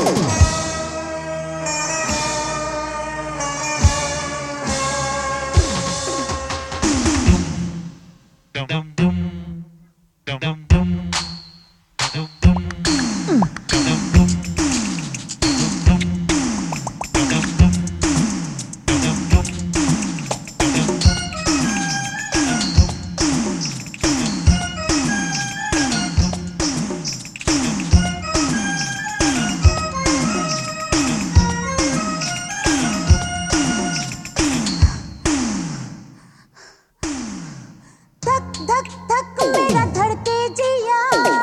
धक धक मेरा धड़के जिया,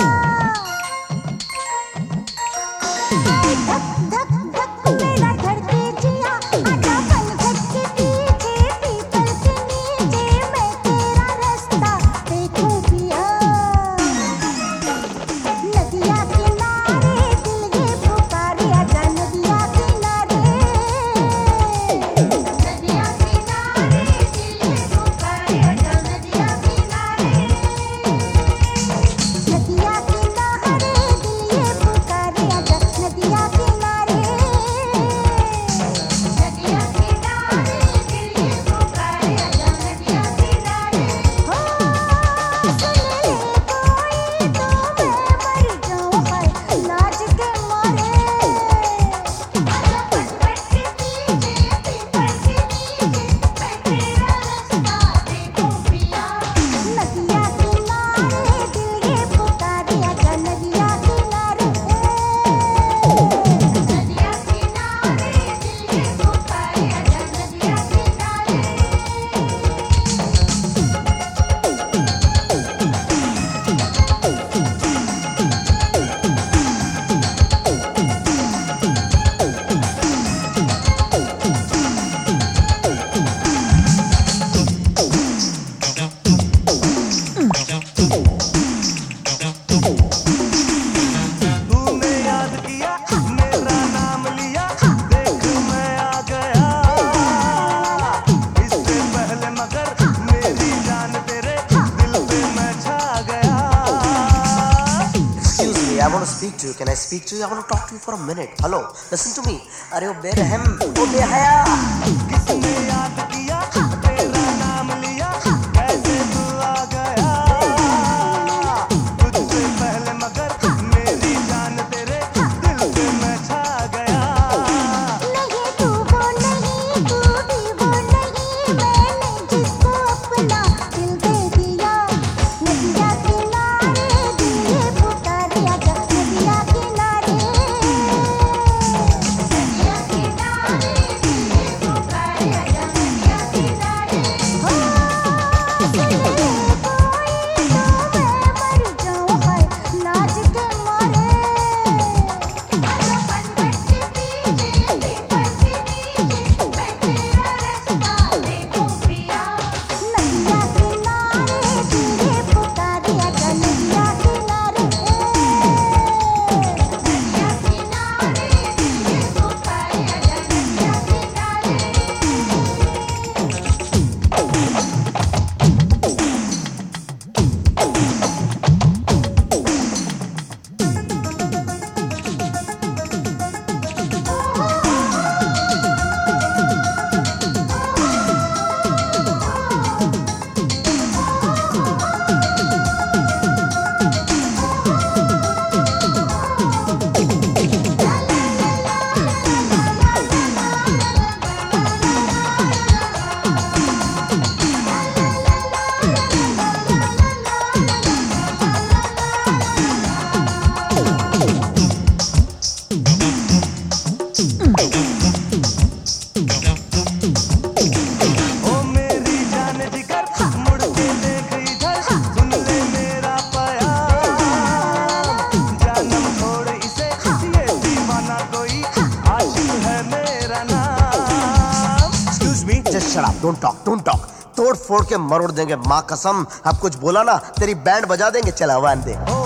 धक धक धक मेरा धड़के जिया, आजा पनघट के पीछे पीपल के नीचे मैं तेरा रास्ता देखूं पिया। नदिया किनारे दिल ये पुकारे, आजा नदिया किनारे, नदिया किनारे दिल ये पुकारे, आजा नदिया किनारे, नदिया किनारे दिल ये पुकारे, आजा नदिया किनारे, नदिया किनारे दिल ये पुकारे, आजा नदिया किनारे। हो सुन ले कोई तो मैं मर जाऊं हाय नाच के मारे, आजा पनघट के पीछे पीपल के नीचे मैं तेरा रास्ता देखूं पिया। नदिया किनारे दिल ये पुकारे, आजा नदिया किनारे, नदिया किनारे दिल ये पुकारे, आजा नदिया किनारे। तूने याद किया मेरा नाम लिया, देख मैं आ गया। इससे पहले मगर मेरी जान तेरे दिल पे मैं छा गया। Excuse me, I want to speak to you. Can I speak to you? I want to talk to you for a minute. Hello, listen to me. अरे ओ बेरहम, ओ बेहया। किसने याद किया तेरा नाम लिया, कैसे तू आ गया। तुझसे पहले मगर मेरी जान तेरे दिल पे मैं छा गया। नहीं तू वो नहीं, तू भी वो नहीं, मैंने जिसको अपना दिल दे दिया। नदिया किनारे दिल ये पुकारे, आजा नदिया किनारे, नदिया किनारे दिल ये पुकारे, आजा नदिया किनारे। हो सुन ले कोई तो मैं मर जाऊं हाय नाच के मारे, आजा पनघट के पीछे पीपल के नीचे मैं तेरा रास्ता देखूं पिया। नदिया किनारे दिल ये पुकारे, आजा नदिया किनारे, नदिया किनारे दिल ये पुकारे, आजा नदिया ओ मेरी जान जिगर मुड़ के देख इधर, सुन ले मेरा प्यार। जानम छोड़ इसे, ये दीवाना कोई आशिक है मेरा नाम। Excuse me, just shut up. Don't talk. Don't talk. तोड़ फोड़ के मरोड़ देंगे माँ कसम। अब कुछ बोला ना तेरी बैंड बजा देंगे। चला वन दे। ओ